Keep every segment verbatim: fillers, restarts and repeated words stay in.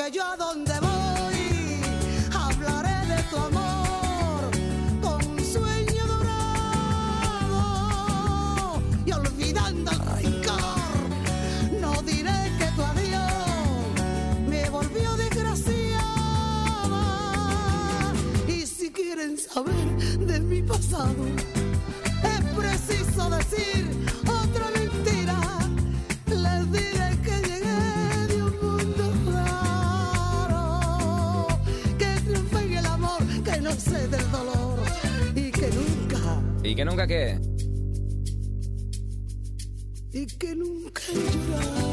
que yo a donde voy hablaré de tu amor con un sueño dorado y olvidando el rencor. No diré que tu adiós me volvió desgraciada. Y si quieren saber de mi pasado, es preciso decir otra mentira. Les diré que llegué de un mundo raro, que triunfé en el amor, que no sé del dolor y que nunca... ¿Y que nunca qué? Y que nunca he llorado.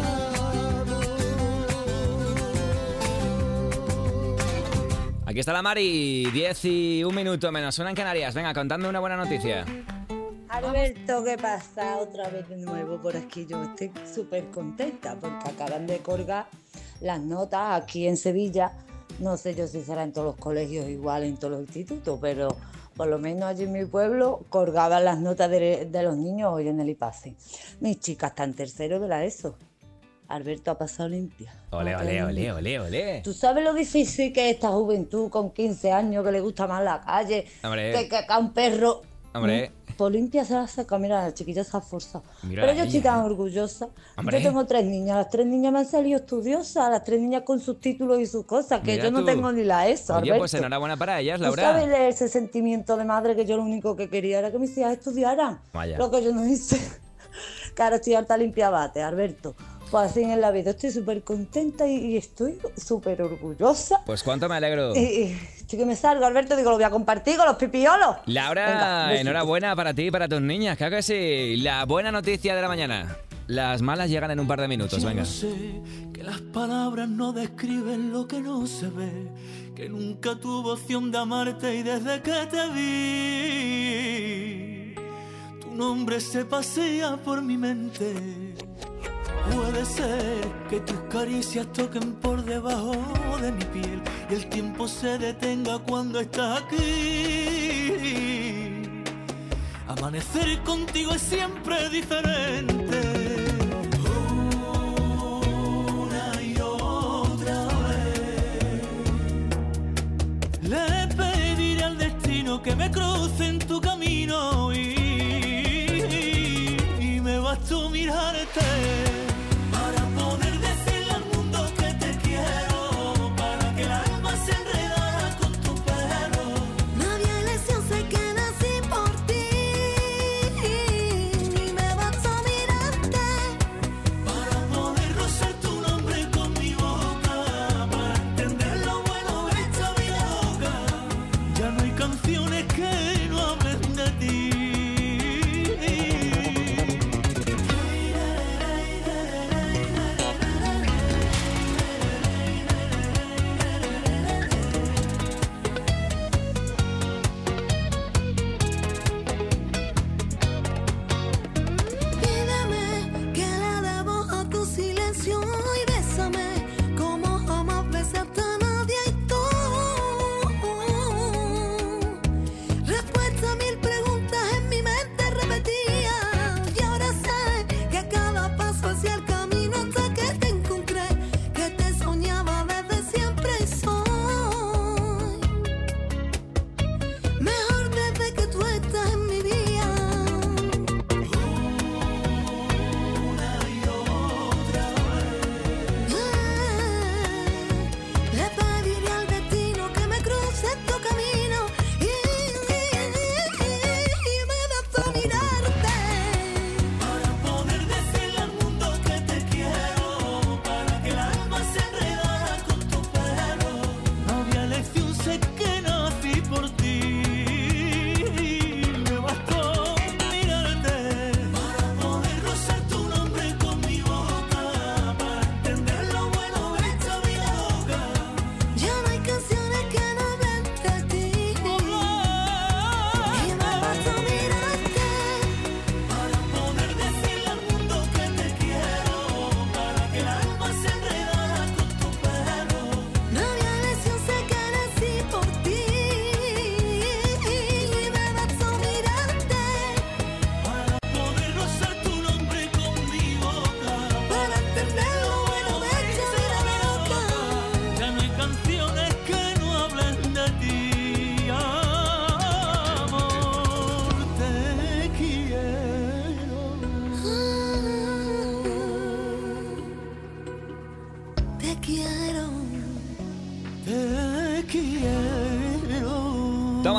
Aquí está la Mari, diez y un minuto menos, una en Canarias. Venga, contadme una buena noticia. Alberto, ¿qué pasa? Otra vez de nuevo por aquí. Yo estoy súper contenta porque acaban de colgar las notas aquí en Sevilla. No sé yo si será en todos los colegios igual, en todos los institutos, pero por lo menos allí en mi pueblo colgaban las notas de, de los niños hoy en el IPASE. Mis chicas están en tercero de la ESO. Alberto ha pasado limpia. Ole, ole, ole, ole, ole. ¿Tú sabes lo difícil que es esta juventud con quince años que le gusta más la calle? Hombre. Que, que, que a un perro... Hombre. Por limpia se la saca, mira, la chiquilla se ha forzado. Mira Pero yo ella, estoy tan ¿eh? orgullosa. Hombre. Yo tengo tres niñas, las tres niñas me han salido estudiosas, las tres niñas con sus títulos y sus cosas, que Mira yo no tú. tengo ni la ESO, Oye, Alberto. pues enhorabuena para ellas, ¿Tú Laura. sabes ese sentimiento de madre que yo lo único que quería era que mis hijas estudiaran? Vaya. Lo que yo no hice. Claro, estoy harta limpia bate, Alberto. Pues así en la vida, estoy súper contenta y, y estoy súper orgullosa. Pues cuánto me alegro. Y, y estoy que me salgo, Alberto, digo, lo voy a compartir con los pipiolos. Laura, Venga, besito. enhorabuena para ti y para tus niñas, claro que sí. La buena noticia de la mañana. Las malas llegan en un par de minutos, Yo venga. no sé que las palabras no describen lo que no se ve, que nunca tuve opción de amarte y desde que te vi, tu nombre se pasea por mi mente. Puede ser que tus caricias toquen por debajo de mi piel y el tiempo se detenga cuando estás aquí. Amanecer contigo es siempre diferente. Una y otra vez le pediré al destino que me cruce en tu camino y, y me basta mirarte para poder decirle al mundo que te quiero, para que el alma se enredara con tu perro. Nadie elección se queda así por ti, y me vas a mirarte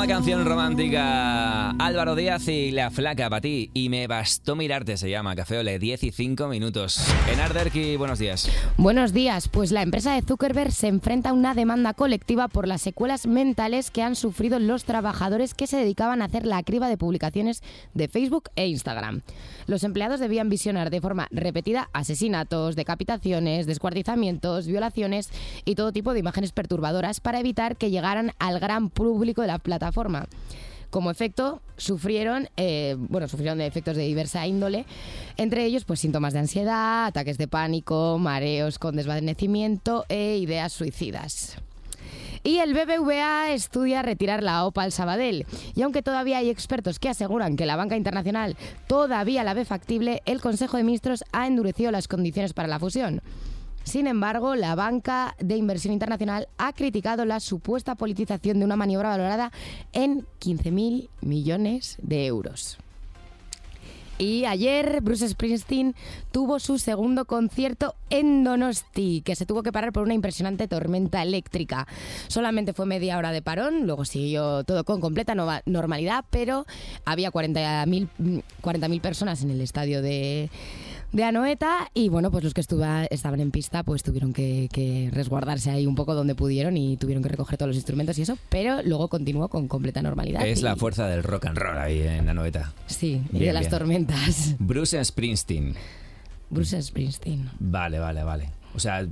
Nueva canción romántica. Álvaro Díaz y La Flaca para ti. Y me bastó mirarte, se llama. Café Ole, diez y cinco minutos. Enar Derki, buenos días. Buenos días. Pues la empresa de Zuckerberg se enfrenta a una demanda colectiva por las secuelas mentales que han sufrido los trabajadores que se dedicaban a hacer la criba de publicaciones de Facebook e Instagram. Los empleados debían visionar de forma repetida asesinatos, decapitaciones, descuartizamientos, violaciones y todo tipo de imágenes perturbadoras para evitar que llegaran al gran público de la plataforma. Como efecto, sufrieron, eh, bueno, sufrieron de efectos de diversa índole, entre ellos pues síntomas de ansiedad, ataques de pánico, mareos con desvanecimiento e ideas suicidas. Y el B B V A estudia retirar la OPA al Sabadell. Y aunque todavía hay expertos que aseguran que la banca internacional todavía la ve factible, el Consejo de Ministros ha endurecido las condiciones para la fusión. Sin embargo, la banca de inversión internacional ha criticado la supuesta politización de una maniobra valorada en quince mil millones de euros. Y ayer Bruce Springsteen tuvo su segundo concierto en Donosti, que se tuvo que parar por una impresionante tormenta eléctrica. Solamente fue media hora de parón, luego siguió todo con completa nova- normalidad, pero había cuarenta mil personas en el estadio de... de Anoeta y bueno, pues los que estuva, estaban en pista pues tuvieron que, que resguardarse ahí un poco donde pudieron y tuvieron que recoger todos los instrumentos y eso, pero luego continuó con completa normalidad. Es y... la fuerza del rock and roll ahí en Anoeta. Sí, bien, y de las bien. tormentas. Bruce Springsteen. Bruce Springsteen. Vale, vale, vale. O sea,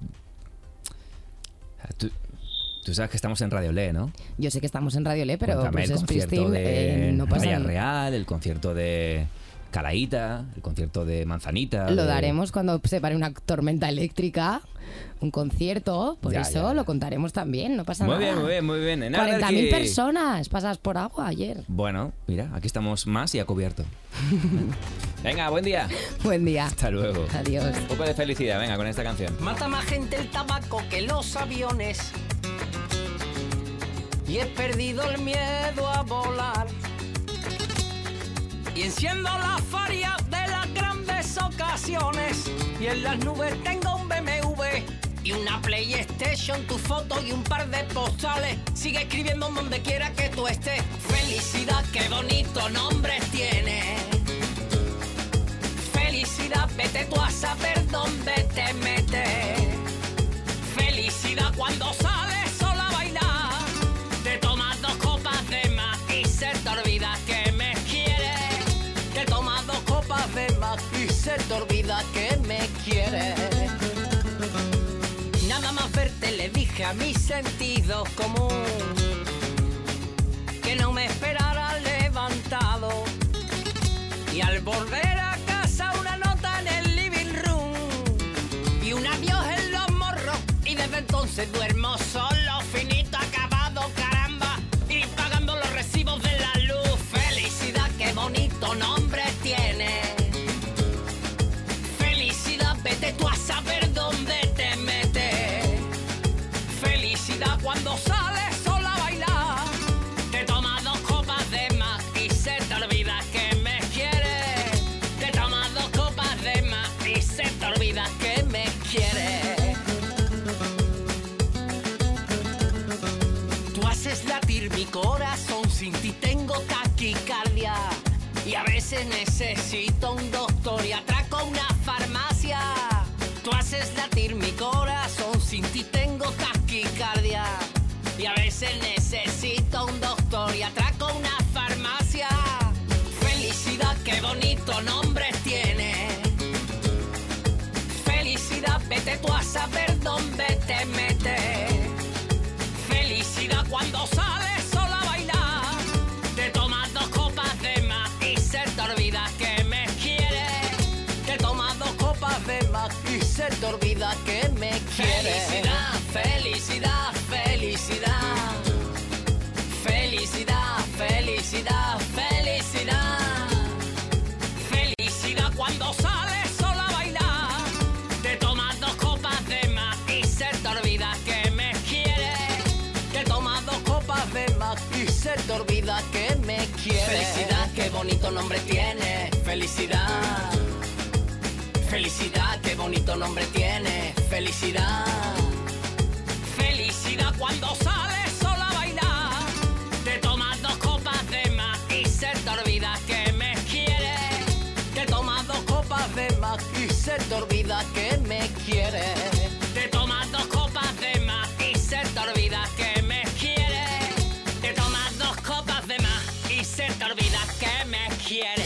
tú, tú sabes que estamos en Radio Le, ¿no? Yo sé que estamos en Radio Le, pero Cuéntame Bruce el concierto Springsteen de eh, no pasa Raya nada. Real, el concierto de Calaíta, el concierto de Manzanita. Lo de... daremos cuando se pare una tormenta eléctrica, un concierto, por Ya, eso ya, ya. lo contaremos también, no pasa Muy nada. bien, muy bien, muy bien. En cuarenta mil Anarchy. personas pasadas por agua ayer. Bueno, mira, aquí estamos más y a cubierto. Venga, buen día. Buen día. Hasta luego. Adiós. Un poco de felicidad, venga, con esta canción. Mata más gente el tabaco que los aviones. Y he perdido el miedo a volar. Y enciendo la faria de las grandes ocasiones. Y en las nubes tengo un B M W y una PlayStation, tu foto y un par de postales. Sigue escribiendo donde quiera que tú estés. Felicidad, qué bonito nombre tiene. Felicidad, vete tú a saber dónde te metes. Felicidad, cuando sales sola a bailar, te tomas dos copas de más y se te olvida que me quieres. Te tomas dos copas de más y se te olvida que me quieres. Nada más verte le dije a mi sentido común que no me esperara levantado. Y al volver a casa una nota en el living room y un adiós en los morros. Y desde entonces duermo solo, finito, acabado, caramba. Y pagando los recibos de la luz. Felicidad, qué bonito nombre tiene. Felicidad, vete tú a saber dónde te metes. Felicidad, cuando sales sola a bailar, te tomas dos copas de más y se te olvida que me quieres. Te tomas dos copas de más y se te olvida que me quieres. Tú haces latir mi corazón, sin ti tengo taquicardia. Y a veces necesito un doctor y atraco una farmacia. Tú haces latir mi corazón, sin ti tengo taquicardia. Y a veces necesito un doctor y atraco una farmacia. Felicidad, qué bonito nombre tiene. Felicidad, vete tú a saber dónde te metes. Felicidad, cuando sales sola a bailar, te tomas dos copas de más y se te olvida que me quieres. Te tomas dos copas de más y se te olvida que me quieres. Felicidad, felicidad, felicidad. Felicidad, felicidad, felicidad. Felicidad, cuando sales sola a bailar, te tomas dos copas de más y se te olvida que me quieres. Te tomas dos copas de más y se te olvida que me quieres. Felicidad, qué bonito nombre tiene. Felicidad. Felicidad, qué bonito nombre tiene. Felicidad. Felicidad, cuando sales sola a bailar, te tomas dos copas se te olvida que me quieres. Te tomas dos copas de más y se te olvida que me quieres. Te tomas dos copas de más y se te olvida que me quieres.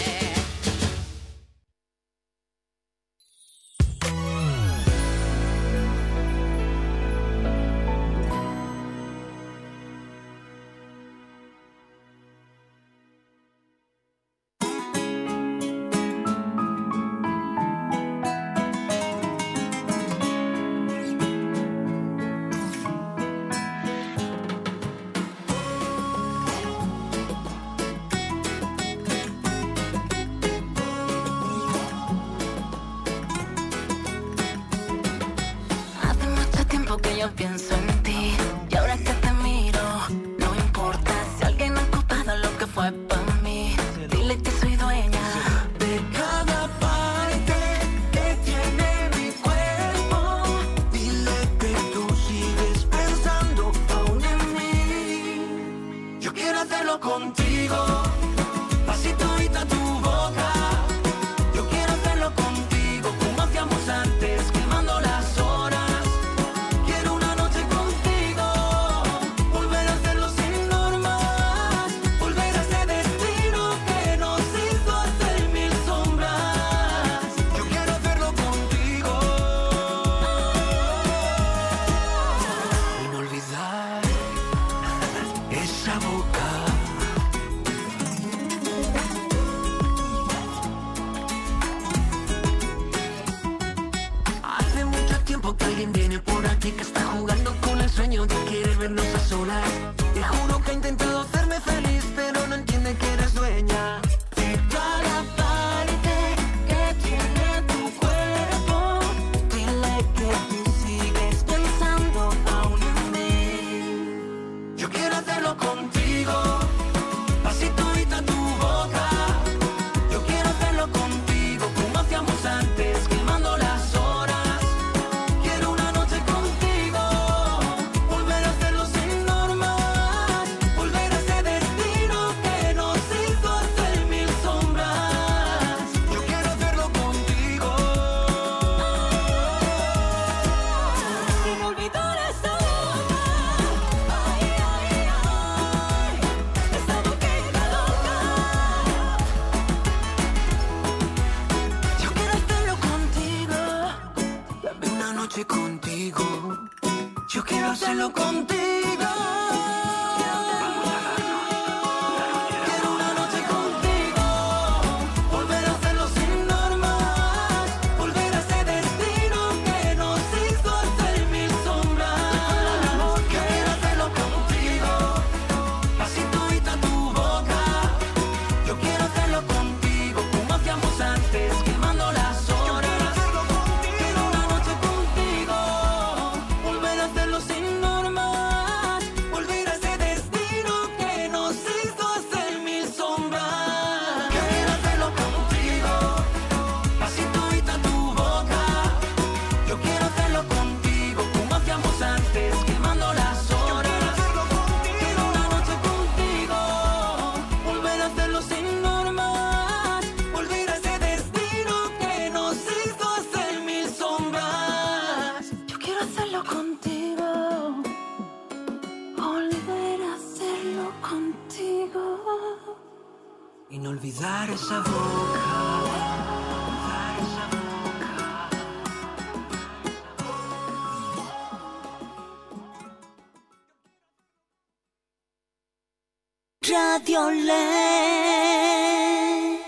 Pienso en ti y ahora que te miro, no importa si alguien ha ocupado lo que fue para mí. Dile que soy dueña de cada parte que tiene mi cuerpo. Dile que tú sigues pensando aún en mí. Yo quiero hacerlo contigo, pasito y tu boca. Yo quiero hacerlo contigo como hacíamos antes, quemando las horas. Que está jugando con el sueño de querer vernos a solas. Te juro que ha intentado hacerme feliz, pero no entiende que eres dueña de cada parte que tiene tu cuerpo. Dile que tú sigues pensando aún en mí. Yo quiero hacerlo contigo, pasito y tu boca. Yo quiero hacerlo contigo como hacíamos antes, quemando las horas. Contigo, yo quiero hacerlo contigo. Quiero una noche contigo, volver a hacerlo sin normas, volver a ese destino que nos hizo hacer mil sombras. Quiero hacerlo contigo, pasito y tu boca. Yo quiero hacerlo contigo como hacíamos antes, quemando las horas. Sin normas, volver a ese destino que nos hizo hacer mil sombras. Quiero hacerlo contigo, pasito y tu boca. Yo quiero hacerlo contigo como hacíamos antes, quemando las horas. Quiero una noche contigo, volver a hacerlo sin normas, volver a ese destino que nos hizo hacer mil sombras. Yo quiero hacerlo contigo. Y no olvidar esa boca, olvidar esa boca. Radio Ley.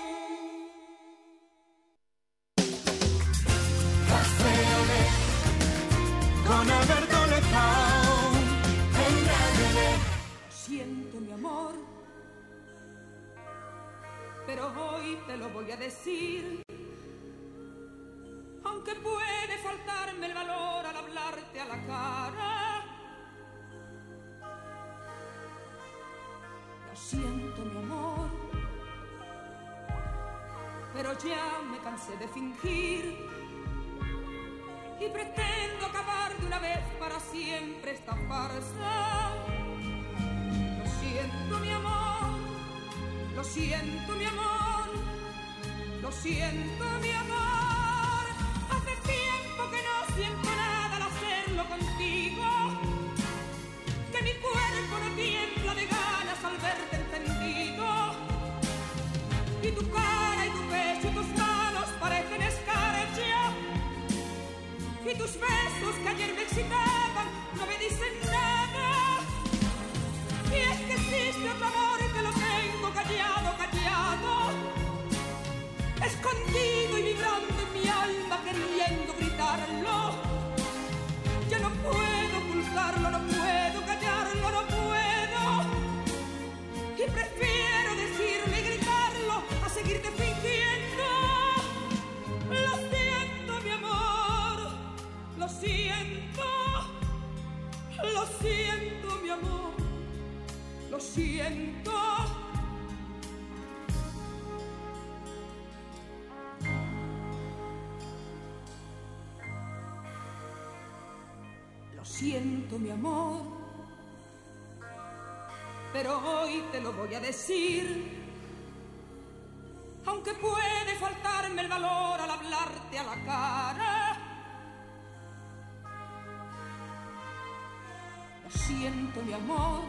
Paseo Ley con Alberto Lezao en Radio Ley. Siento mi amor, pero hoy te lo voy a decir, aunque puede faltarme el valor al hablarte a la cara. Lo siento mi amor, pero ya me cansé de fingir y pretendo acabar de una vez para siempre esta farsa. Lo siento mi amor, lo siento mi amor, lo siento mi amor, siento nada al hacerlo contigo, que mi cuerpo no tiembla de ganas al verte encendido, y tu cara y tu pecho y tus manos parecen escarcha, y tus besos que ayer me excitaban no me dicen nada. Y es que existe otro amor que lo tengo callado, callado, escondido y vibrando en mi alma queriendo gritarlo. Ya no puedo ocultarlo, no puedo callarlo, no puedo. Y prefiero decirlo y gritarlo a seguirte fingiendo. Lo siento, mi amor, lo siento, lo siento, mi amor, lo siento. Lo siento, mi amor, pero hoy te lo voy a decir, aunque puede faltarme el valor al hablarte a la cara. Lo siento, mi amor,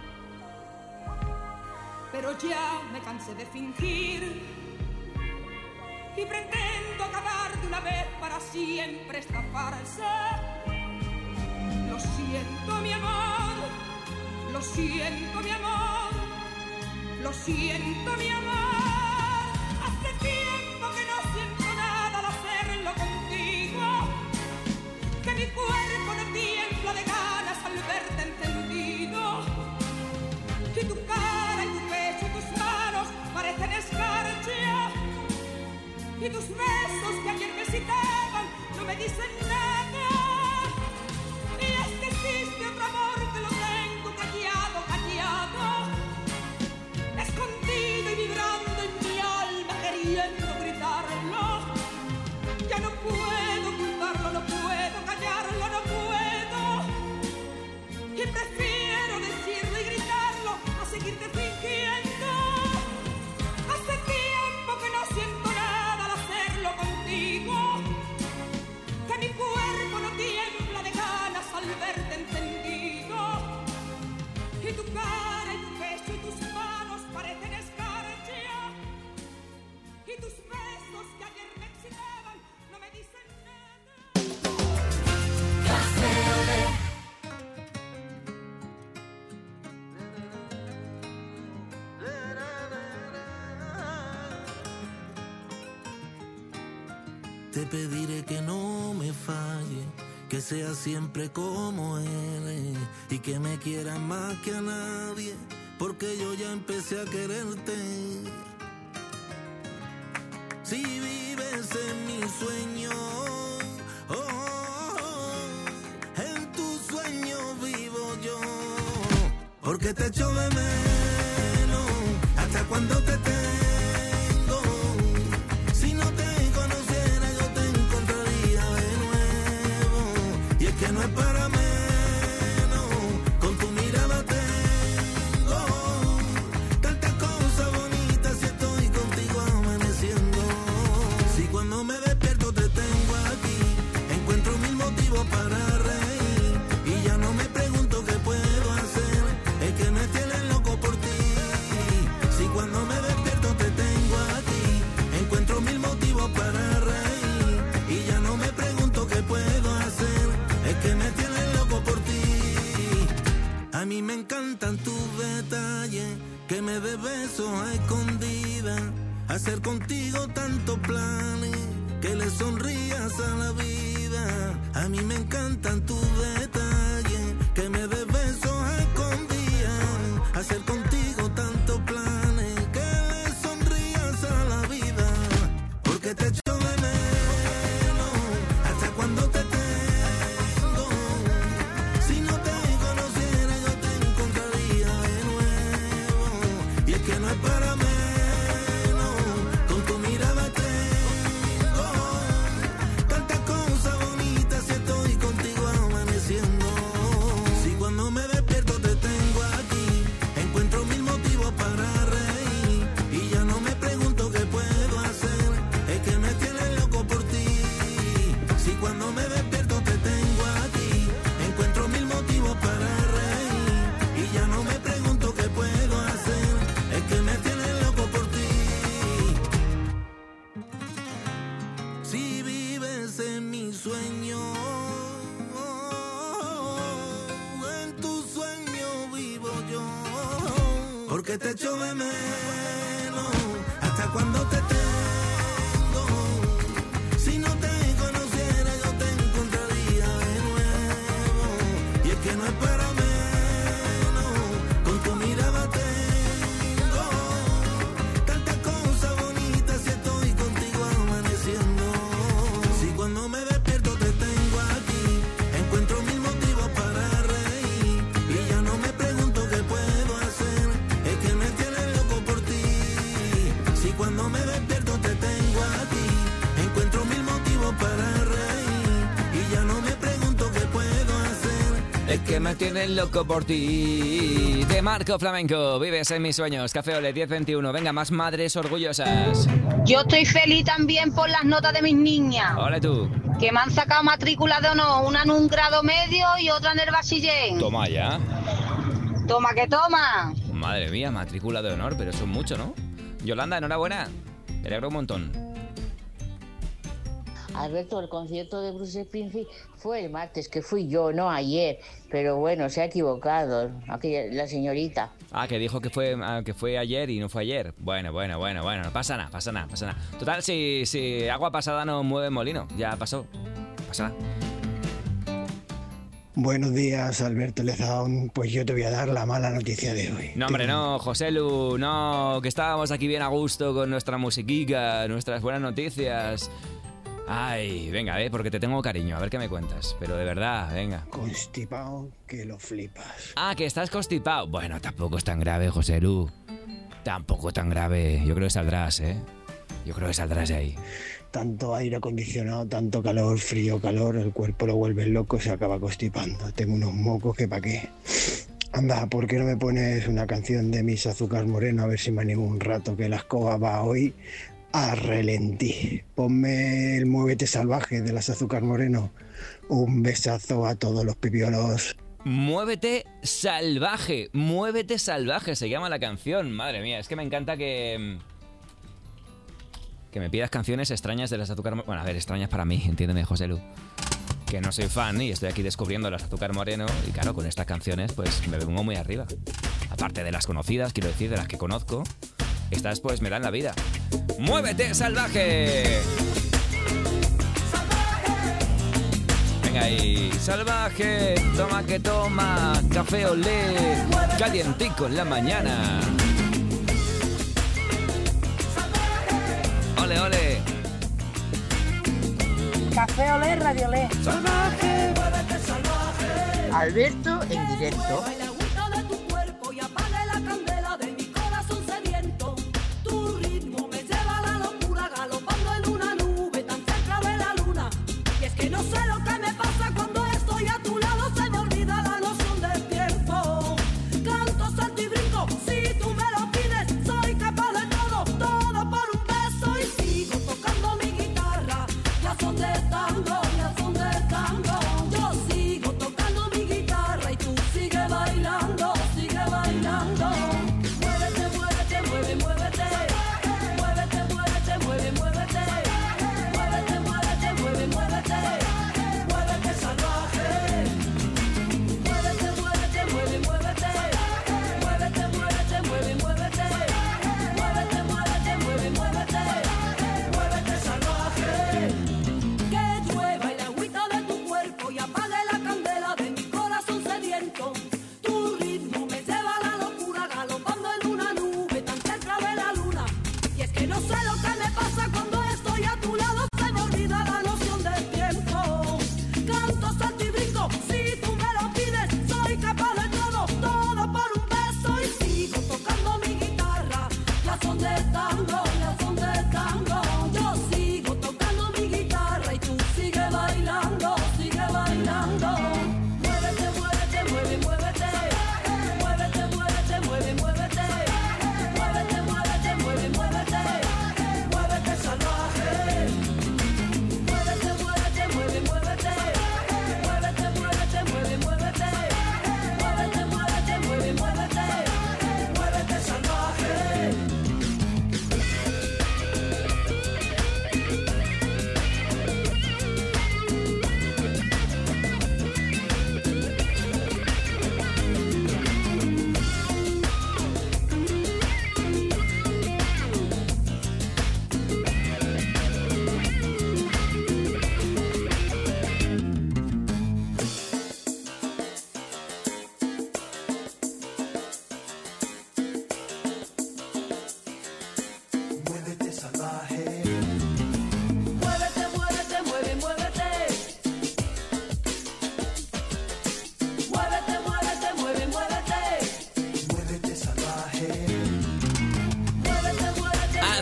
pero ya me cansé de fingir y pretendo acabar de una vez para siempre esta farsa. Lo siento, mi amor, lo siento, mi amor, lo siento, mi amor. Hace tiempo que no siento nada al hacerlo contigo, que mi cuerpo no tiembla de ganas al verte encendido, y tu cara y tu pecho y tus manos parecen escarcha, y tus besos que ayer me excitaban no me dicen nada. Y es que existe otro amor que lo tengo callado, callado, escondido y vibrando en mi alma queriendo gritarlo. Ya no puedo ocultarlo, no puedo callarlo, no puedo. Y prefiero decirlo y gritarlo a seguirte fingiendo. Hace tiempo que no siento nada al hacerlo contigo, que mi cuerpo no tiembla de ganas al verte encendido, y tu cara y tu pecho y tus manos parecen escarcha, y tus besos que ayer me excitaban no me dicen nada. Café Olé. Te pediré que no me falle, que sea siempre como eres y que me quieras más que a nadie, porque yo ya empecé a quererte. Si vives en mi sueño, oh, oh, oh, en tu sueño vivo yo, porque te echo de menos hasta cuando te tengo. Si no te conociera yo te encontraría de nuevo, y es que no es para menos, con tu mirada tengo tantas cosas bonitas si estoy contigo amaneciendo. Si cuando me despierto te tengo aquí, encuentro mil motivos para reír, y ya no me pregunto qué puedo hacer, es que me tienes loco por ti. Si cuando me despierto te tengo aquí, encuentro mil motivos para reír, y ya no me pregunto qué puedo hacer, es que me tienes loco por ti. A mí me encantan tus detalles, que me des besos a escondidas, hacer contigo tantos planes, que le sonrías a la vida. A mí me encantan tus detalles, que me des besos a escondidas, hacer contigo tantos planes, que le sonrías a la vida, porque te echo de menos hasta cuando te tengo. Si no te conociera yo te encontraría de nuevo, y es que no es para menos, con tu mirada tengo tantas cosas bonitas si estoy contigo amaneciendo. Si cuando me despierto te tengo aquí, encuentro mil motivos para reír, y ya no me pregunto qué puedo hacer, es que me tienes ese es mi sueño. En tu sueño vivo yo, porque te echo de menos hasta cuando te tengo. Si no te conociera yo te encontraría de nuevo, y es que no es para menos, con tu mirada tengo tantas cosas bonitas si estoy contigo amaneciendo. Si cuando me despierto te tengo aquí, encuentro mil motivos para reír, y ya no me pregunto qué puedo hacer, es que me tienes loco por ti. Si cuando me despierto te tengo aquí, encuentro mil motivos para reír, y ya no me pregunto qué puedo hacer, Es que me tienes loco por ti. De Marco Flamenco, vives en mis sueños. Café Ole diez veintiuno. Venga, más madres orgullosas. Yo estoy feliz también por las notas de mis niñas, Ole tú. que me han sacado matrícula de honor, una en un grado medio y otra en el bachiller. Toma ya. Toma que toma. Madre mía, matrícula de honor, pero son mucho, ¿no? Yolanda, enhorabuena. Me alegro un montón. Alberto, el concierto de Bruce Springsteen fue el martes, que fui yo, no ayer. Pero bueno, se ha equivocado aquí la señorita. Ah, que dijo que fue, ah, que fue ayer y no fue ayer. Bueno, bueno, bueno, bueno. No pasa nada, pasa nada, pasa nada. Total, si, si agua pasada no mueve molino. Ya pasó. No pasa nada. Buenos días, Alberto Lezaón. Pues yo te voy a dar la mala noticia de hoy. No, hombre, no, José Lu, no. Que estábamos aquí bien a gusto con nuestra musiquica, nuestras buenas noticias. Ay, venga, eh, porque te tengo cariño. A ver qué me cuentas. Pero de verdad, venga. Constipado que lo flipas. Ah, que estás constipado. Bueno, tampoco es tan grave, José Lu. Tampoco tan grave. Yo creo que saldrás, ¿eh? Yo creo que saldrás de ahí. Tanto aire acondicionado, tanto calor, frío, calor, el cuerpo lo vuelve loco, se acaba constipando. Tengo unos mocos que pa' qué. Anda, ¿por qué no me pones una canción de Mis Azúcar Moreno? A ver si me animo un rato, que la escoba va hoy a relentí. Ponme el Muévete Salvaje de las Azúcar Moreno. Un besazo a todos los pipiolos. Muévete Salvaje. Muévete Salvaje se llama la canción. Madre mía, es que me encanta que... Que me pidas canciones extrañas de las Azúcar Moreno. Bueno, a ver, extrañas para mí, entiéndeme, José Lu. Que no soy fan y estoy aquí descubriendo las Azúcar Moreno. Y claro, con estas canciones pues me pongo muy arriba. Aparte de las conocidas, quiero decir, de las que conozco. Estas pues me dan la vida. ¡Muévete, salvaje! Venga ahí, salvaje, toma que toma, café olé, calientico en la mañana. Ole, ole. Café olé, radio olé. Salvaje, muévete salvaje. Alberto en directo. Yo sigo tocando mi guitarra y tú sigue bailando.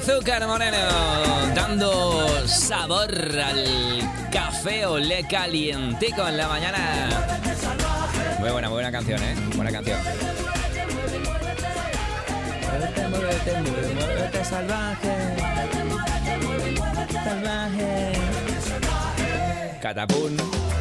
Azúcar Moreno, dando sabor al café olé calientico en la mañana. Muy buena, muy buena canción, ¿eh? Buena canción. Muévete, muévete, muévete, muévete salvaje. Salvaje. Catapún.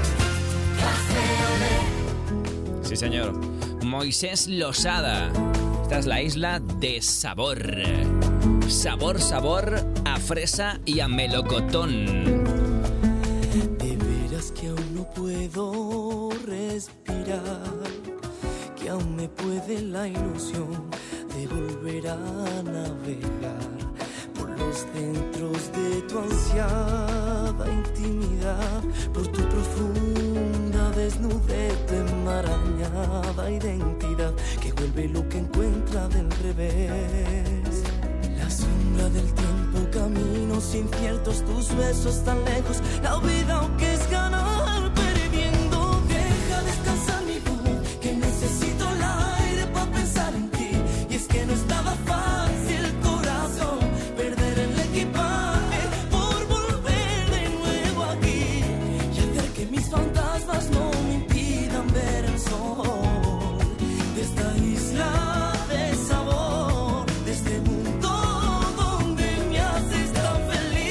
Sí, señor. Moisés Losada. Esta es la isla de sabor. Sabor, sabor a fresa y a melocotón. De veras que aún no puedo respirar, que aún me puede la ilusión de volver a navegar por los centros de tu ansiada intimidad, por tu profunda desnudez de enmarañada identidad que vuelve lo que encuentra del revés. La sombra del tiempo, caminos inciertos, tus besos tan lejos, la vida aunque es ganar perdiendo. Deja descansar mi voz, que necesito el aire para pensar en ti. Y es que no estaba fácil, corazón, perder el equipaje por volver de nuevo aquí y hacer que mis fantasmas no me impidan ver el sol de esta isla de sabor, de este mundo donde me haces tan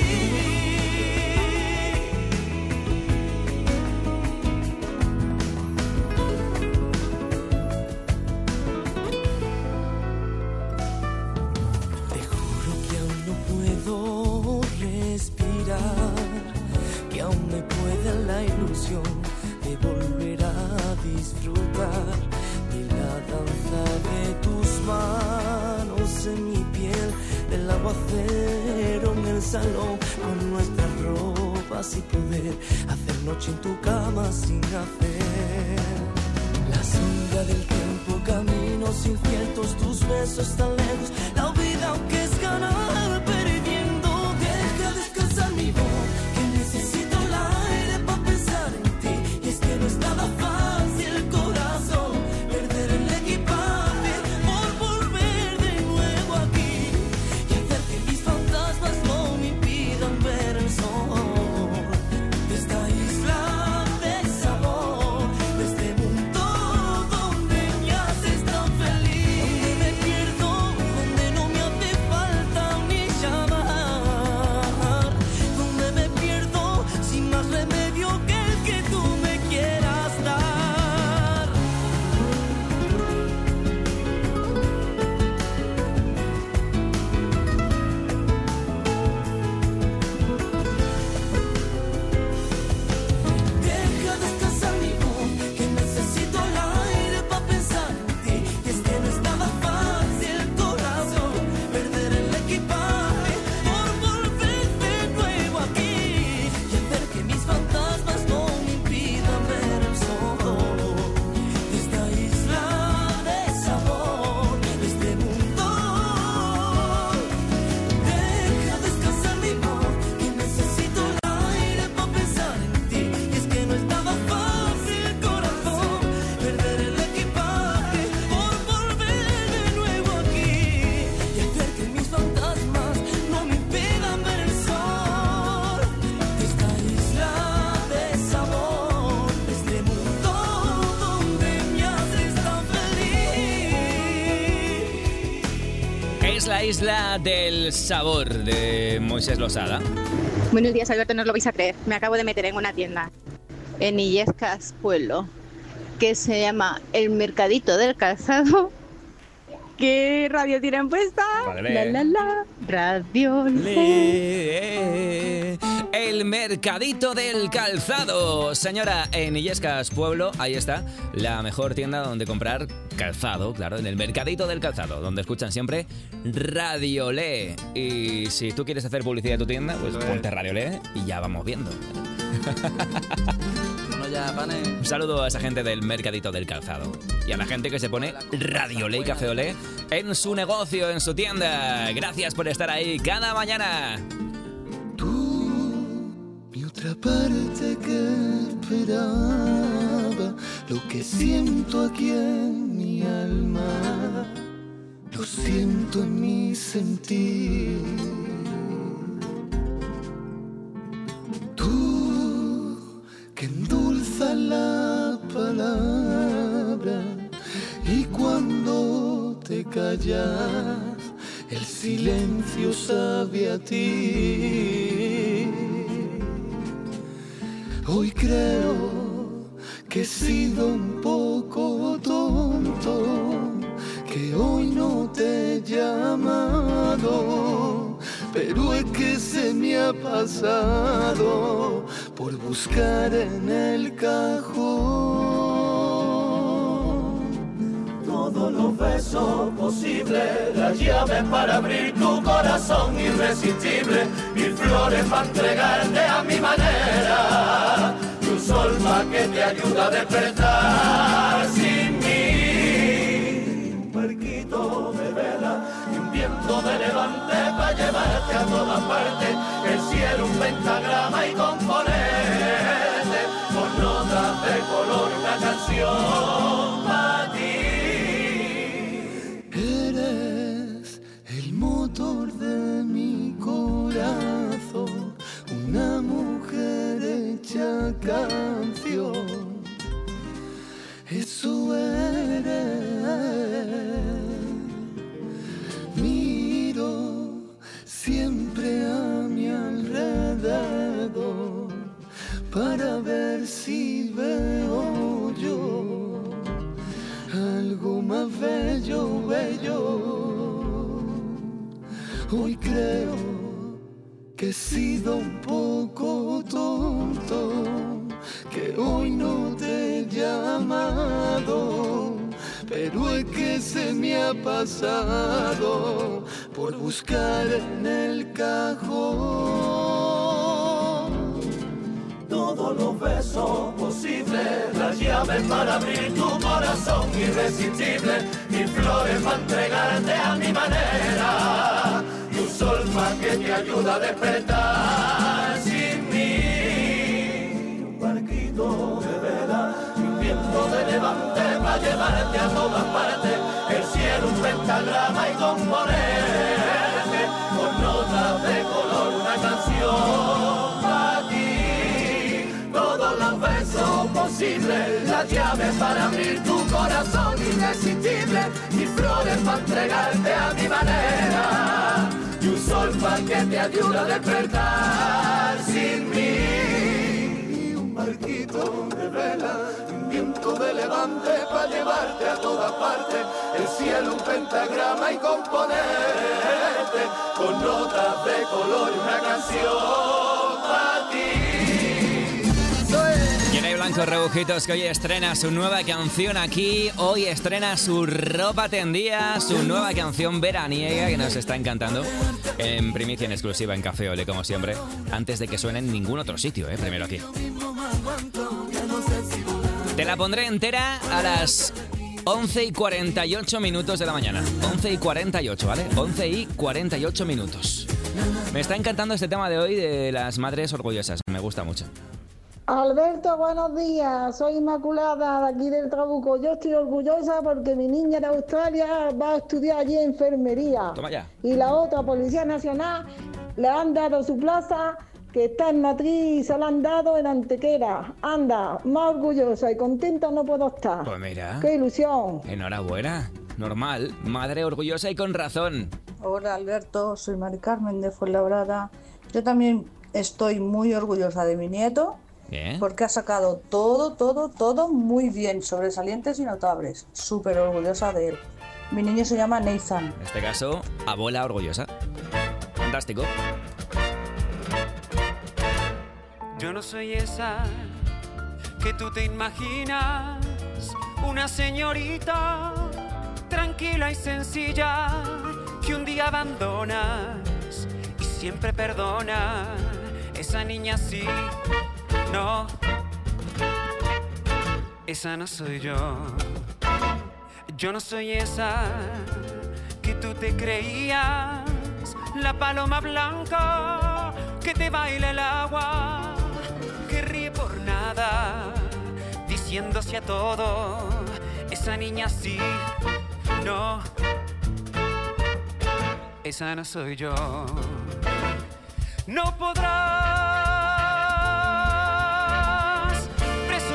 Te juro que aún no puedo respirar, que aún me puede la ilusión de volver a disfrutar de la danza de tus manos en mi piel, del aguacero en el salón, con nuestras ropas y poder hacer noche en tu cama sin hacer. La sombra del tiempo, caminos inciertos, tus besos tan lejos, la vida aunque es ganar perdiendo. Deja descansar mi voz, que necesito el aire para pensar en ti. Y es que no es nada fácil, corazón, perder el equipaje por volver de nuevo aquí y hacer que mis fantasmas no me impidan ver el sol de esta isla de sabor, de este mundo donde me haces tan feliz, donde me pierdo, donde no me hace falta ni llamar, donde me pierdo sin más remedio que el que tú me quieras dar. Deja descansar mi voz, que necesito el aire para pensar en ti. Y es que no es nada fácil, corazón, perder el equipaje por volver de nuevo aquí y hacer que mis fantasmas no me impidan ver el sol de esta isla de sabor, de este mundo. Deja descansar mi voz, que necesito el aire para pensar en ti. Y es que no es nada fácil, corazón, perder el equipaje por volver de nuevo aquí y hacer que mis fantasmas no me impidan ver el sol de esta isla de sabor, de este mundo donde me haces tan feliz. Es la isla del sabor de Moisés Losada. Buenos días, Alberto, no os lo vais a creer. Me acabo de meter en una tienda en Illescas, Pueblo, que se llama El Mercadito del Calzado. ¿Qué radio tienen puesta? Vale. La, la, la. Radio Le- El Mercadito del Calzado. Señora, en Illescas, Pueblo, ahí está, la mejor tienda donde comprar calzado, claro, en el Mercadito del Calzado, donde escuchan siempre Radio Le. Y si tú quieres hacer publicidad de tu tienda, pues ponte Radio Le y ya vamos viendo. Un saludo a esa gente del Mercadito del Calzado y a la gente que se pone Radio Le y Café Olé en su negocio, en su tienda. Gracias por estar ahí cada mañana. Mi otra parte que esperaba, lo que siento aquí en mi alma, lo siento en mi sentir. callas, el silencio sabe a ti. Hoy creo que he sido un poco tonto, que hoy no te he llamado, pero es que se me ha pasado por buscar en el cajón todos los besos posibles, las llaves para abrir tu corazón irresistible, mil flores para entregarte a mi manera, y un sol pa' que te ayuda a despertar sin mí, un barquito de vela y un viento de levante para llevarte a todas partes, el cielo un pentagrama y componerte con notas de color una canción para ti. Eres el motor de mi corazón, una mujer hecha canción, eso eres. Miro siempre a mi alrededor para ver si veo yo algo más bello, bello. Hoy creo que he sido un poco tonto, que hoy no te he llamado, pero es que se me ha pasado por buscar en el cajón todos los besos posibles, las llaves para abrir tu corazón irresistible, mil flores para entregarte a mi manera, y un sol pa' que te ayuda a despertar sin mí, un barquito de vela y un viento de levante para llevarte a todas partes, el cielo un pentagrama y componerte con notas de color una canción para ti. Todos los besos posibles, las llaves para abrir tu corazón irresistible, mis flores para entregarte a mi manera, y un sol para que te ayude a despertar sin mí, y un barquito de vela, un viento de levante para llevarte a todas partes, el cielo un pentagrama y componerte con notas de color una canción para ti. Jenny Blanco Rebujitos, que hoy estrena su nueva canción aquí. Hoy estrena su ropa tendida, su nueva canción veraniega que nos está encantando. En primicia, en exclusiva en Café Ole, como siempre. Antes de que suene en ningún otro sitio, ¿eh? Primero aquí. Te la pondré entera a las once y cuarenta y ocho minutos de la mañana. once y cuarenta y ocho, ¿vale? once y cuarenta y ocho minutos. Me está encantando este tema de hoy de las madres orgullosas. Me gusta mucho. Alberto, buenos días. Soy Inmaculada de aquí del Trabuco. Yo estoy orgullosa porque mi niña de Australia va a estudiar allí enfermería. Toma ya. Y la otra, Policía Nacional, le han dado su plaza, que está en Matriz, y se la han dado en Antequera. Anda, más orgullosa y contenta no puedo estar. Pues mira. ¡Qué ilusión! Enhorabuena. Normal. Madre orgullosa y con razón. Hola Alberto, soy Mari Carmen de Fuenlabrada. Yo también estoy muy orgullosa de mi nieto. Bien. Porque ha sacado todo, todo, todo muy bien, sobresalientes y notables. Súper orgullosa de él. Mi niño se llama Nathan. En este caso, abuela orgullosa. Fantástico. Yo no soy esa que tú te imaginas, una señorita tranquila y sencilla que un día abandonas y siempre perdona. Esa niña sí. No, esa no soy yo. Yo no soy esa que tú te creías, la paloma blanca que te baila el agua, que ríe por nada, diciéndose a todo. Esa niña sí. No, esa no soy yo. No podrás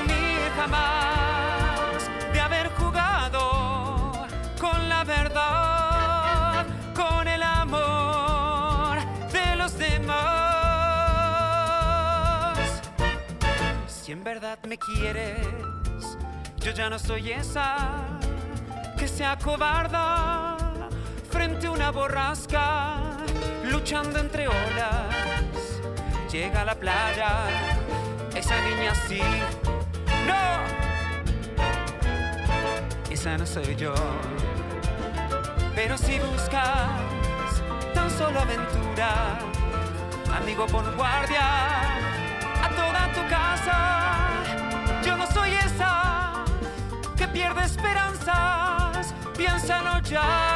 jamás de haber jugado con la verdad. Si en verdad me quieres, yo ya no soy esa que se acobarda frente a una borrasca, luchando entre olas. Llega a la playa, esa niña sí, no, esa no soy yo. Pero si buscas tan solo aventura, amigo, pon guardia a toda tu casa. Yo no soy esa que pierde esperanzas, piensa no, ya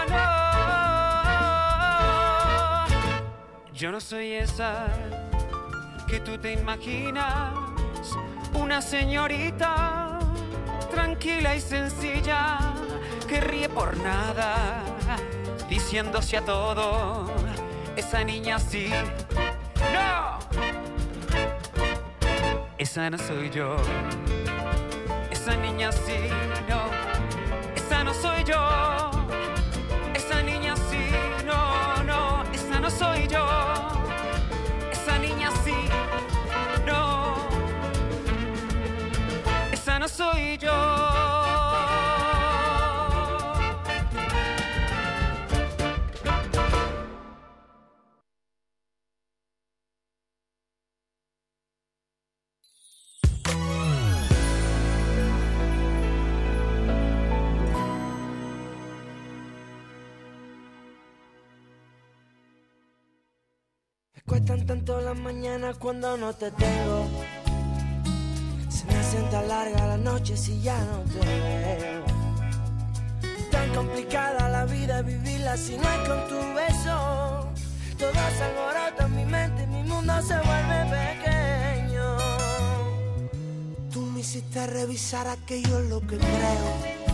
no. Yo no soy esa que tú te imaginas, una señorita tranquila y sencilla que ríe por nada, diciéndose a todo, esa niña sí, no, esa no soy yo. Esa niña sí, no, esa no soy yo. Esa niña sí, no, no, esa no soy yo. Esa niña sí, no, esa no soy yo. Cuestan tanto las mañanas cuando no te tengo. Se me hacen tan largas las noches si ya no te veo. Tan complicada la vida vivirla si no es con tu beso. Todo se alborota en mi mente y mi mundo se vuelve pequeño. Tú me hiciste revisar aquello en lo que creo.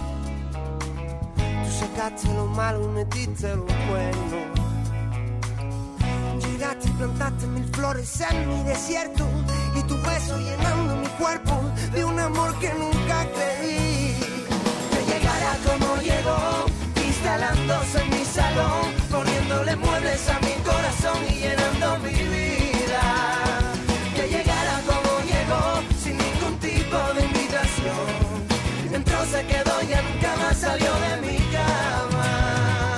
Tú sacaste lo malo y metiste lo bueno. Llegaste y plantaste mil flores en mi desierto y tu beso llenando mi cuerpo de un amor que nunca creí que llegara como llegó, instalándose en mi salón, poniéndole muebles a mi corazón y llenando mi vida. Que llegara como llegó, sin ningún tipo de invitación. Entró, se quedó, ya nunca más salió de mi cama.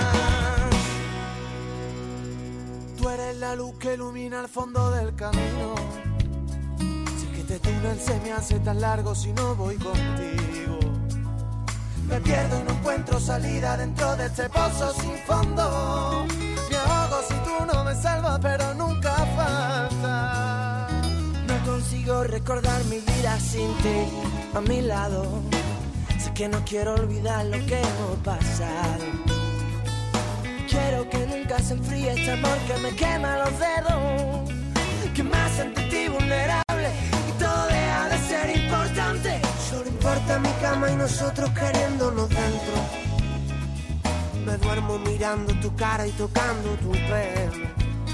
Tú eres la luz que ilumina el fondo del camino. Sé que este túnel se me hace tan largo si no voy contigo. Me pierdo y no encuentro salida dentro de este pozo sin fondo. Me ahogo si tú no me salvas, pero nunca falta. No consigo recordar mi vida sin ti a mi lado. Sé que no quiero olvidar lo que hemos pasado. Quiero que nunca se enfríe este amor que me quema los dedos, que me hace ante ti vulnerable y todo deja de ser importante. Solo importa mi cama y nosotros queriéndonos dentro. Me duermo mirando tu cara y tocando tu pelo,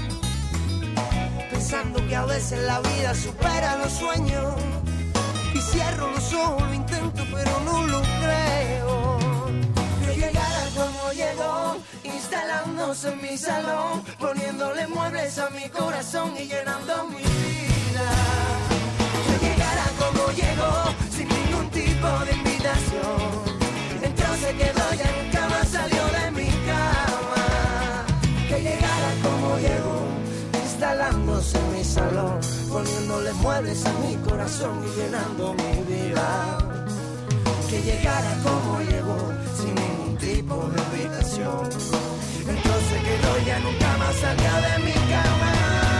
pensando que a veces la vida supera los sueños. Y cierro los ojos, lo intento pero no lo creo. Que llegara como llegó, instalándose en mi salón, poniéndole muebles a mi corazón y llenando mi vida. Que llegara como llegó, sin ningún tipo de invitación. Entró, se quedó, ya nunca más salió de mi cama. Que llegara como llegó, instalándose en mi salón, poniéndole muebles a mi corazón y llenando mi vida. Que llegara como llegó, sin ningún tipo de invitación. Entonces quedó, ya nunca más salió de mi cama.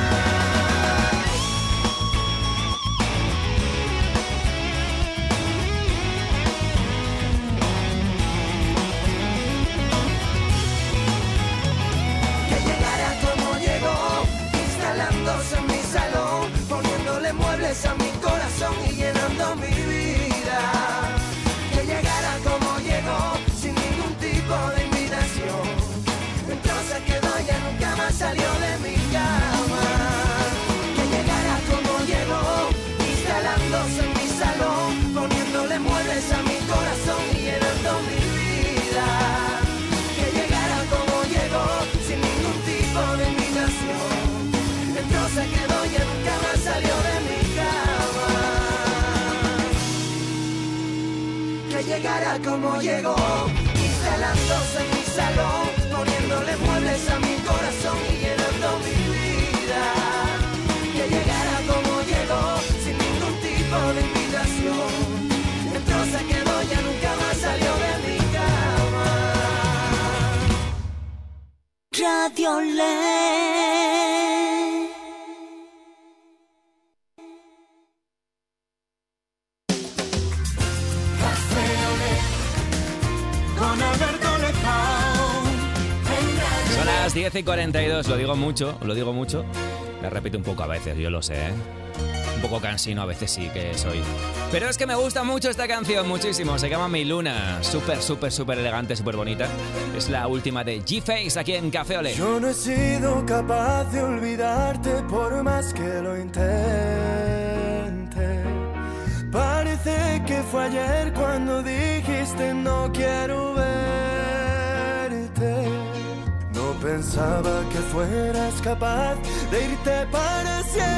Que llegara como llegó, instalándose en mi salón, poniéndole muebles a mi corazón y llenando mi vida. Que llegara como llegó, sin ningún tipo de invitación. Entonces quedó, ya nunca más salió de mi cama. Que llegara como llegó, instalándose en mi salón, poniéndole muebles a mi corazón y llenando mi vida. Que llegara como llegó, sin ningún tipo de invitación. Entonces quedó, ya nunca más salió de mi cama. llegara como llegó, instalándose en mi salón, poniéndole muebles a mi corazón y llenando mi vida. Que llegara como llegó, sin ningún tipo de invitación. Entró, se quedó, ya nunca más salió de mi cama. Radiolé. Con Alberto Lezao. Son las diez y cuarenta y dos, lo digo mucho, lo digo mucho. Me repito un poco a veces, yo lo sé, ¿eh? Un poco cansino a veces sí que soy. Pero es que me gusta mucho esta canción, muchísimo. Se llama Mi Luna, súper, súper, súper elegante, súper bonita. Es la última de G-Face aquí en Café Olé. Yo no he sido capaz de olvidarte por más que lo intente. Parece que fue ayer cuando dijiste no quiero verte. No pensaba que fueras capaz de irte para siempre.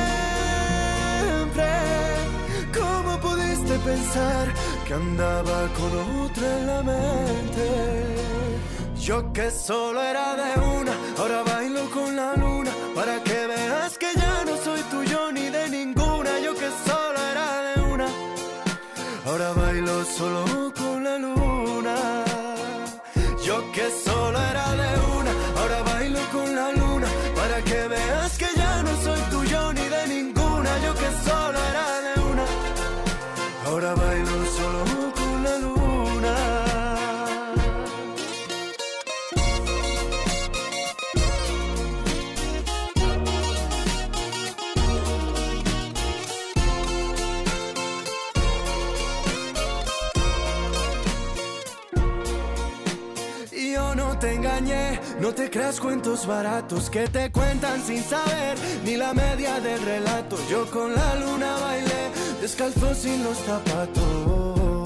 ¿Cómo pudiste pensar que andaba con otra en la mente? Yo que solo era de una, ahora bailo con la luna. Para que veas que ya no soy tuyo ni de ninguna. Yo que solo era de una, ahora bailo solo con la luna. Yo que solo era de una, ahora bailo con la luna. Para que veas que ya no soy tuyo ni de ninguna. Yo que solo era de una, ahora bailo solo con la luna. Yo no te engañé, no te creas cuentos baratos que te cuentan sin saber ni la media del relato. Yo con la luna bailé, descalzo sin los zapatos.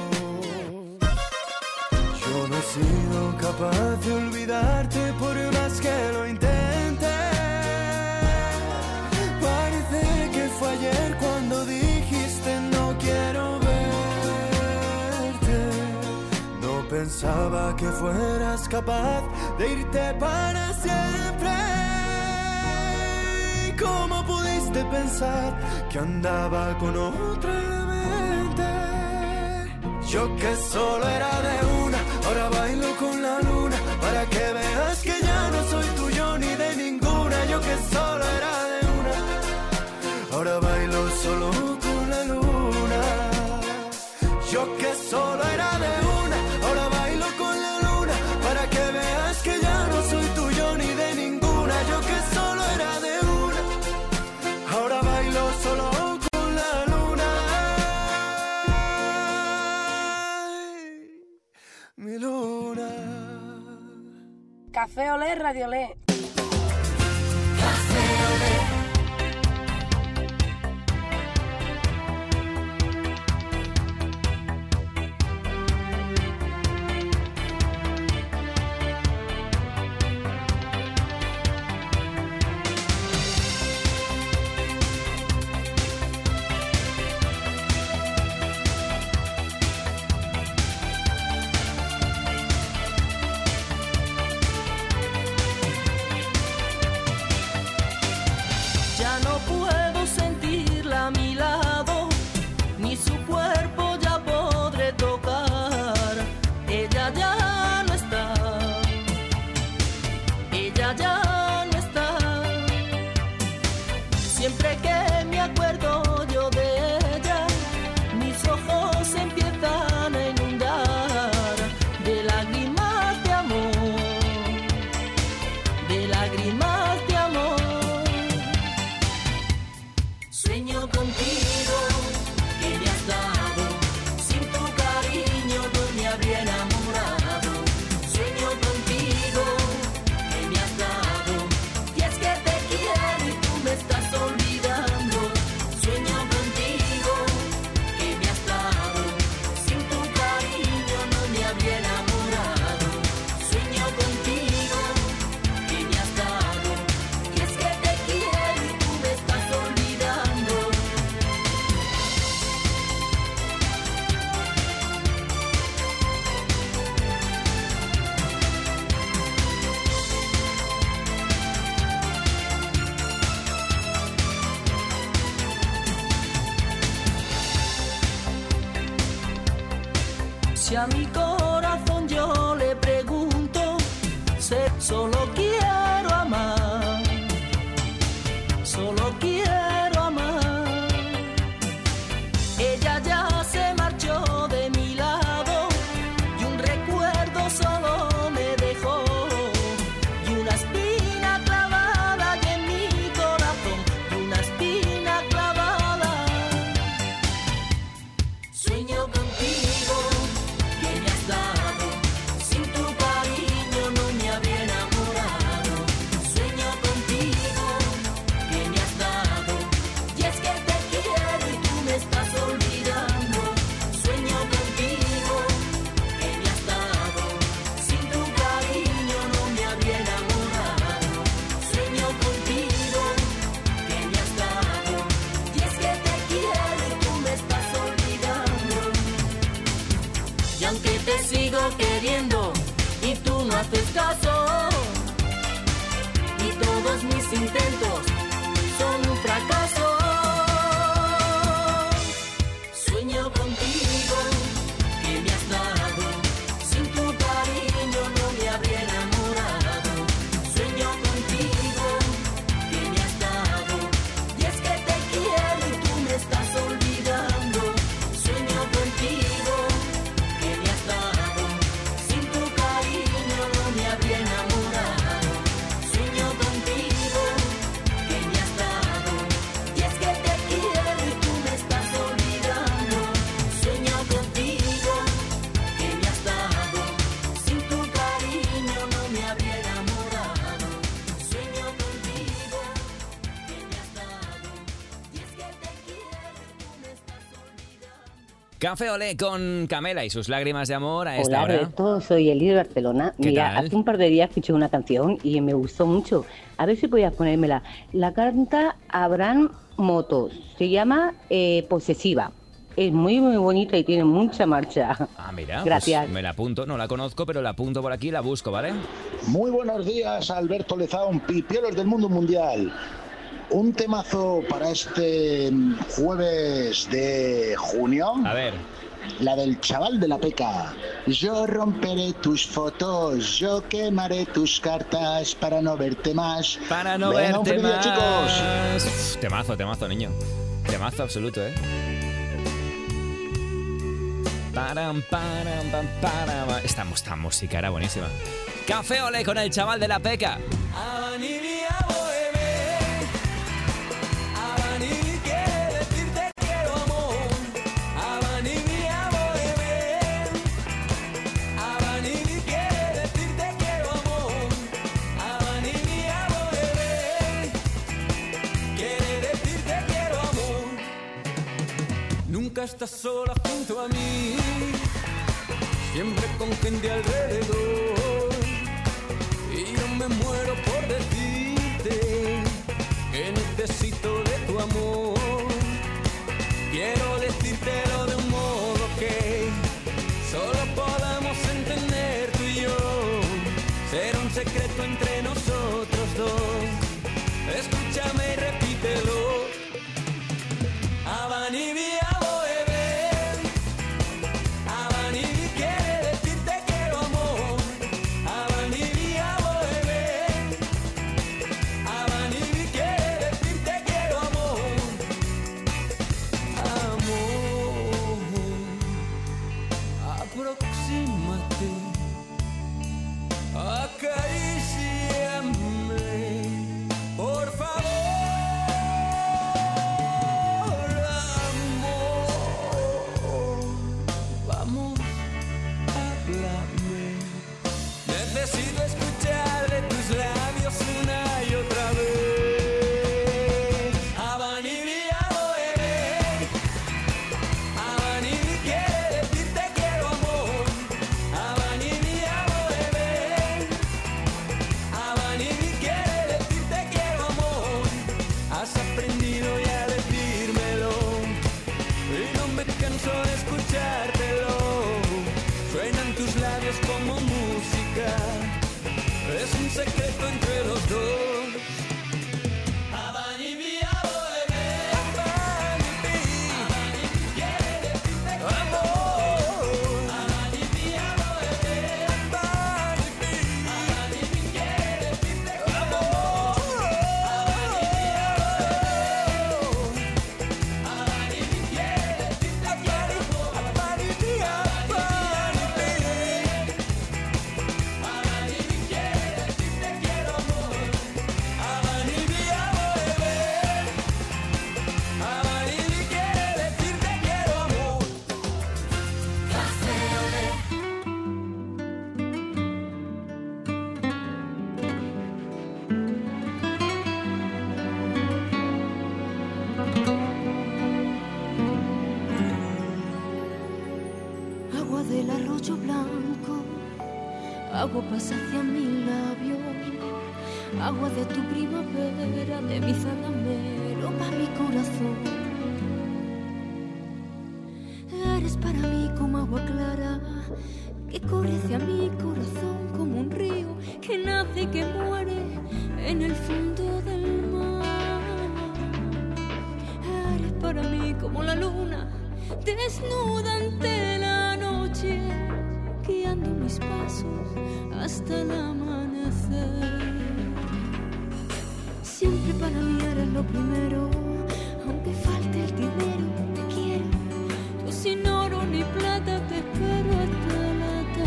Yo no he sido capaz de olvidarte por más que lo intenté. Parece que fue ayer cuando dijiste no quiero verte. No pensaba que fueras capaz de irte para siempre. ¿Cómo pudiste pensar que andaba con otra en la mente? Yo que solo era de una, ahora bailo con la luna. Para que veas que ya no soy tuyo ni de ninguna. Yo que solo era de una, ahora bailo solo con la luna. Yo que solo era de una, ahora bailo con la luna. Para que veas que ya no soy tuyo ni de ninguna. Yo que solo era de una, ahora bailo solo con la luna. Mi luna. Café Olé, Radio Olé. Café Olé. Si a mi corazón yo le pregunto, sé, solo quiero amar, solo quiero amar. Ella ya se marchó de mi lado y un recuerdo solo me dejó y una espina clavada y en mi corazón, y una espina clavada. Sueño contigo, que me has dado, sin tu cariño no me había enamorado. Sueño contigo, que me has dado, y es que te quiero y tú me estás olvidando. Sueño contigo, que me has dado, sin tu cariño no me había enamorado. Sueño contigo, que me has dado, y es que te quiero y tú me estás olvidando. Y aunque te sigo queriendo y tú no haces caso, y todos mis intentos son un fracaso. Sueño contigo, que me has dado, sin tu cariño no me habría enamorado. Sueño contigo, que me has dado, y es que te quiero y tú me estás olvidando. Sueño contigo, que me has dado, sin tu cariño no me habría enamorado. Sueño contigo, que me has dado, y es que te quiero y tú me estás olvidando. Sueño contigo, que me has dado, sin tu cariño no me habría enamorado. Sueño contigo, que me has dado, y es que te quiero y tú me estás olvidando. Café Olé con Camela y sus lágrimas de amor a esta Hola, hora. Alberto, soy Eli de Barcelona. ¿Qué Mira, tal? hace un par de días escuché una canción y me gustó mucho. A ver si podías ponérmela. La canta Abraham Motos. Se llama eh, Posesiva. Es muy, muy bonita y tiene mucha marcha. Ah, mira, Gracias. pues me la apunto. No la conozco, pero la apunto por aquí y la busco, ¿vale? Muy buenos días, Alberto Lezaun, pipiolos del mundo mundial. Un temazo para este jueves de junio. A ver. La del chaval de la peca. Yo romperé tus fotos, yo quemaré tus cartas para no verte más. Para no Venga, un verte feliz día, más. chicos. Uf, temazo, temazo, niño. Temazo absoluto, ¿eh? Param, param, pam, param. Esta, esta música era buenísima. Café Olé con el chaval de la peca. Nunca estás sola junto a mí, siempre con gente alrededor. Y yo me muero por decirte que necesito de tu amor. Quiero decírtelo de un modo que solo podamos entender tú y yo. Será un secreto entre nosotros dos. Escúchame y repítelo. Avani amor. arroyo blanco, agua pasa hacia mi labio, agua de tu primavera, de mi zalamero pa' mi corazón. Eres para mí como agua clara, que corre hacia mi corazón como un río que nace y que muere en el fondo del mar. Eres para mí como la luna, desnuda ante la noche, guiando mis pasos hasta el amanecer. Siempre para mí eres lo primero, aunque falte el dinero, te quiero. Yo sin oro ni plata te espero hasta el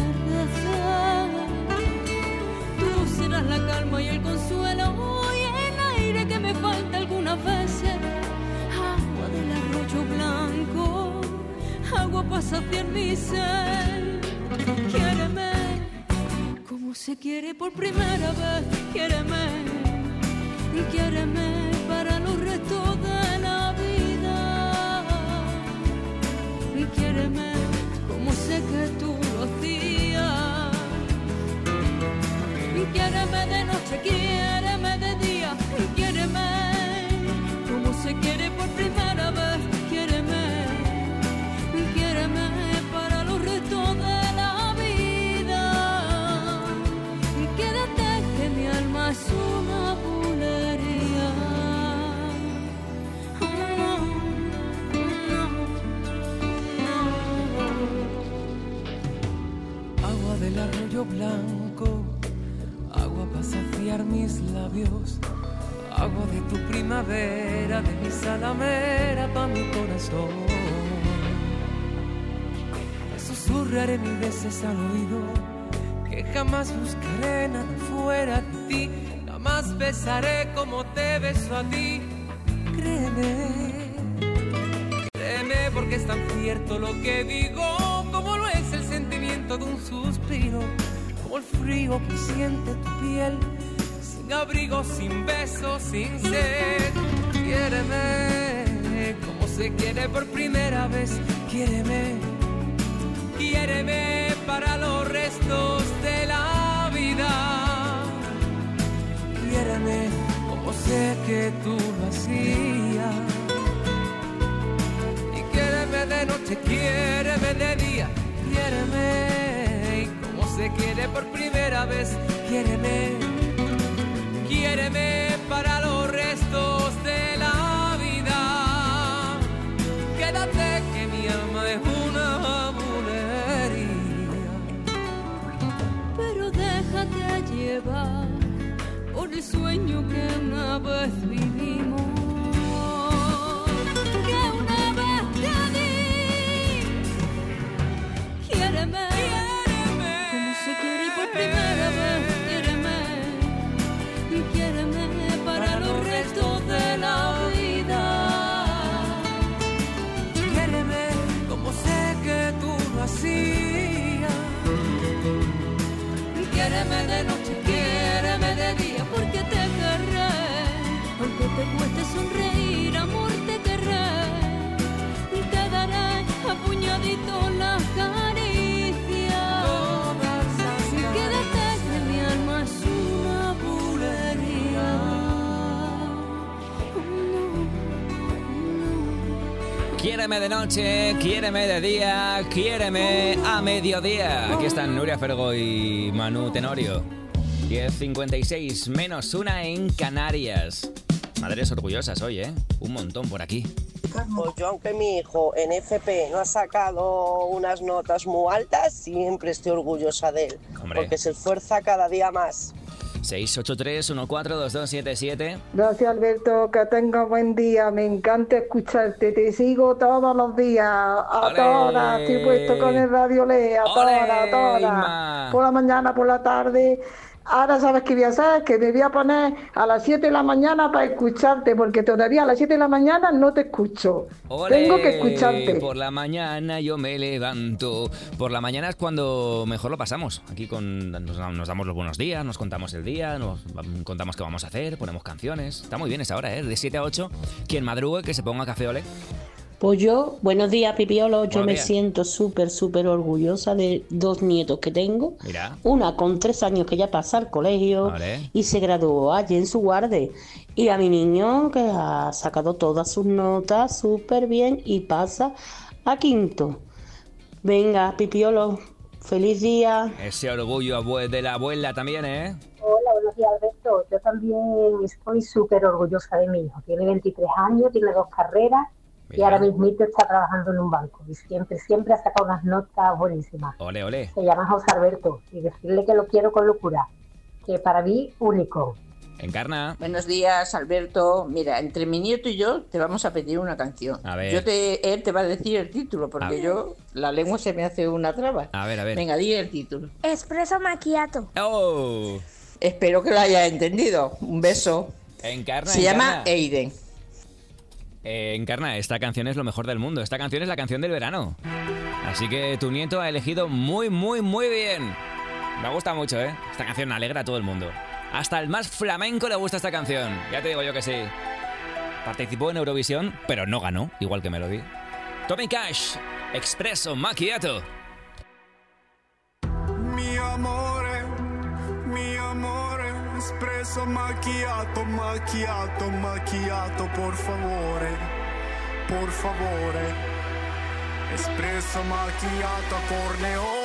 atardecer. Tú serás la calma y el consuelo y el aire que me falta algunas veces. Agua del arroyo blanco, agua pasa hacia mi ser. Quiéreme como se quiere por primera vez. Quiéreme, quiéreme para los restos de la vida. Quiéreme como sé que tú lo hacías. Quiéreme de noche, quiéreme de día. Quiéreme como se quiere por primera vez. Quiéreme, quiéreme para los restos de la vida. Quédate que mi alma es una bulería. Oh, no, no, no. Agua del arroyo blanco, agua para saciar mis labios, agua de tu primavera, de mi salamera pa' mi corazón. Te susurraré mil veces al oído que jamás buscaré nada fuera de ti, jamás besaré como te beso a ti. Créeme, créeme porque es tan cierto lo que digo, como lo es el sentimiento de un suspiro, como el frío que siente tu piel, sin abrigo, sin beso, sin sed. Quiéreme como se quiere por primera vez. Quiéreme, quiéreme para los restos de la vida. Quiéreme como sé que tú lo hacías. Y quiéreme de noche, quiéreme de día. Quiéreme como se quiere por primera vez. Quiéreme, quiéreme para los restos de la vida. Quédate que mi alma es una bulería. Pero déjate llevar por el sueño que una vez vivimos, que una vez te di. Quiéreme, quiéreme como se quiere por primera vez. Quiéreme, quiéreme para los restos de la vida. Quiéreme como sé que tú lo hacías. Quiéreme de noche, quiéreme de día, porque te querré. Aunque te cueste sonreír, amor, te querré. Y te daré a puñaditos las caricias. Quédate que mi alma es una bulería. Quiéreme de noche, quiéreme de día, quiéreme a mediodía. Aquí están Nuria Fergo y Manu Tenorio. diez cincuenta y seis menos una en Canarias. Madres orgullosas hoy, ¿eh? Un montón por aquí. Pues yo, aunque mi hijo en F P no ha sacado unas notas muy altas, siempre estoy orgullosa de él. Hombre. Porque se esfuerza cada día más. seis ocho tres uno cuatro dos dos siete siete. Gracias, Alberto, que tenga buen día, me encanta escucharte, te sigo todos los días, a ¡Ole! todas horas, estoy puesto con el radio Lea, a todas ¡Ole, horas, a todas horas, Inma! por la mañana, por la tarde. Ahora sabes qué voy a hacer, que me voy a poner a las siete de la mañana para escucharte, porque todavía a las siete de la mañana no te escucho. ¡Ole! Tengo que escucharte. Por la mañana yo me levanto. Por la mañana es cuando mejor lo pasamos. Aquí con, nos, nos damos los buenos días, nos contamos el día, nos contamos qué vamos a hacer, ponemos canciones. Está muy bien esa hora, ¿eh? De siete a ocho. Quien madrugue, que se ponga café, ole. Pues yo, buenos días, Pipiolo, yo Buenos me días. siento súper, súper orgullosa de dos nietos que tengo. Mira. Una con tres años que ya pasa al colegio Vale. y se graduó allí en su guarde. Y a mi niño que ha sacado todas sus notas súper bien y pasa a quinto. Venga, Pipiolo, feliz día. Ese orgullo abue- de la abuela también, ¿eh? Hola, buenos días, Alberto. Yo también estoy súper orgullosa de mi hijo. Tiene veintitrés años, tiene dos carreras y ahora mismo está trabajando en un banco. Y siempre, siempre ha sacado unas notas buenísimas. Ole, ole. Se llama José Alberto y decirle que lo quiero con locura. Que para mí, único. Encarna. Buenos días, Alberto. Mira, entre mi nieto y yo te vamos a pedir una canción. A ver. Yo te, él te va a decir el título, A porque ver. yo, la lengua se me hace una traba. A ver, a ver. Venga, di el título. Espresso macchiato. ¡Oh! Espero que lo hayas entendido. Un beso. Encarna, Se encarna. llama Eiden. Eh, Encarna, esta canción es lo mejor del mundo. Esta canción es la canción del verano. Así que tu nieto ha elegido muy, muy, muy bien. Me gusta mucho, ¿eh? Esta canción alegra a todo el mundo. Hasta el más flamenco le gusta esta canción. Ya te digo yo que sí. Participó en Eurovisión, pero no ganó, igual que Melody. Tommy Cash, Espresso Macchiato. Mi amore, mi amore, espresso macchiato, macchiato, macchiato, por favore, por favore, espresso macchiato a corneo.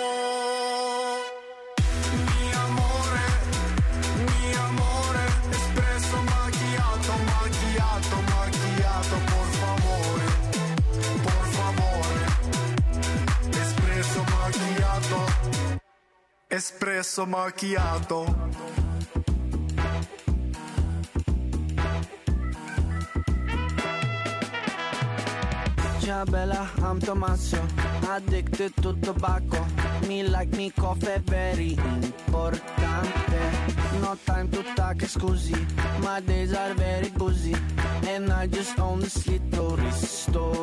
Mi amore, mi amore, espresso macchiato, macchiato, macchiato, por favore, por favore, espresso macchiato. Espresso macchiato. Ciao bella, I'm Tommaso, addicted to tobacco. Me like me coffee, very importante. No time to talk, scusi. My days are very busy, and I just own this little restore.